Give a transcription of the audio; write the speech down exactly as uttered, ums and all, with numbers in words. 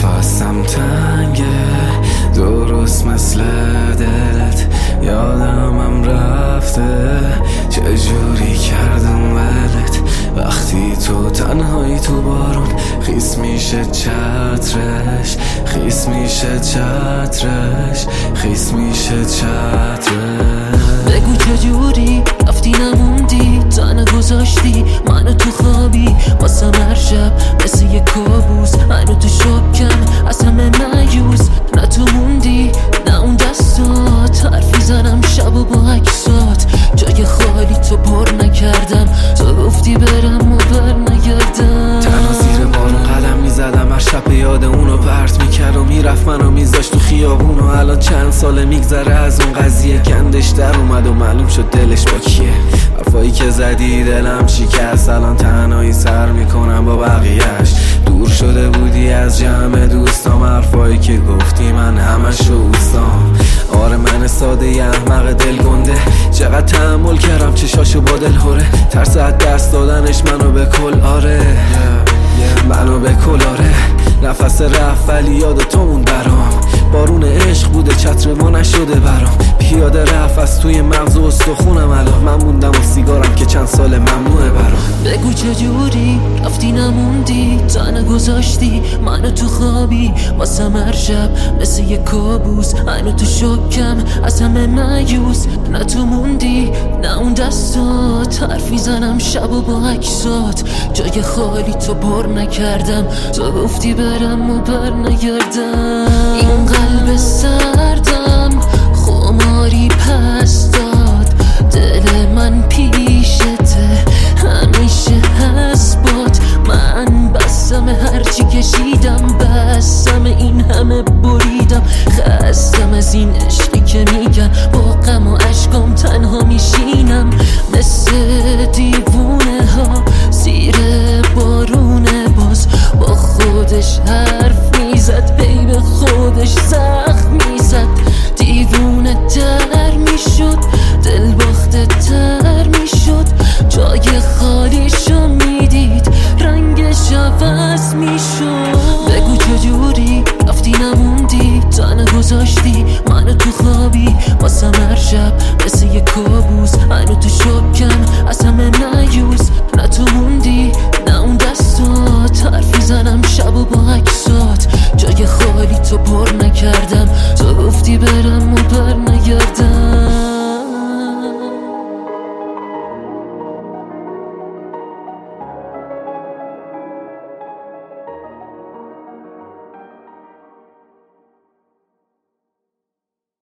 نفسم تنگه درست مثل دلت، یادمم رفته چجوری کردم ولت. وقتی تو تنهایی تو بارون خیس میشه چترش، خیس میشه چترش، خیس میشه چترش. بگو چجوری رفتی نموندی، تنها گذاشتی منو تو خوابی واسم هر شب مثل یه کابوس. منو تو شکم از همه مایوس، نه تو موندی نه اون دستات. حرفی زنم شب و با عکسات، جای خالی تو پر نکردم. تو گفتی برم و بر نگردم. تنها زیر بارون قدم میزدم، هر شب یاد اونو پرت میکرد و میرفت منو میذاشت تو خیابون. و الان چند ساله میگذره از اون قضیه، گندش در اومد و معلوم شد دلش با کیه. حرفایی که زدی دلم شکست، الان تنهایی سر میکنم با بقیهش. دور شده بودی از جمع دوستام، حرفایی که گفتی من همشو اوستام. آره من ساده ی احمق دل گنده، چقدر تحمل کردم چشاشو با دل هوره. ترس از دست دادنش منو به کل آره منو به کل آره. نفس رفت ولی یاد تو مون برام، بارون عشق بوده چتر ما نشده برام. پیاده رفت از توی مغز و استخونم، الان من موندم و سیگارم که چند سال ممنوعه برام. بگو چجوری رفتی نموندی، تنها گذاشتی منو تو خوابی واسم هر شب مثل یه کابوس. منو تو شکم از همه مایوس، نه تو موندی نه اون دستات. حرفی زنم شب و با عکسات، جای خالی تو پر نکردم. تو گفتی برم و بر نگردم. این قلب سردم خماری پس داد، دل من پیشته همیشه هست باد. من بسم هرچی کشیدم، بسم این همه بریدم. خستم از این عشقی که میگن، با غم و عشقم تنها میشینم. مثل دیوونه ها زیر بارونه، باز با خودش حرف میزد، پی به خودش زخم میزد. دیوونه تر میشد، دل باخته تر میشد. جای خالیشو میدید، رنگش عوض میشد. بگو چجوری رفتی نموندی، تنها گذاشتی منو تو خوابی واسم هر شب مثل یه کابوس. منو تو شکم از همه مایوس، نه تو موندی نه اون دستات. حرفی زنم شب و با عکسات، جای خالی تو پر نکردم. تو گفتی به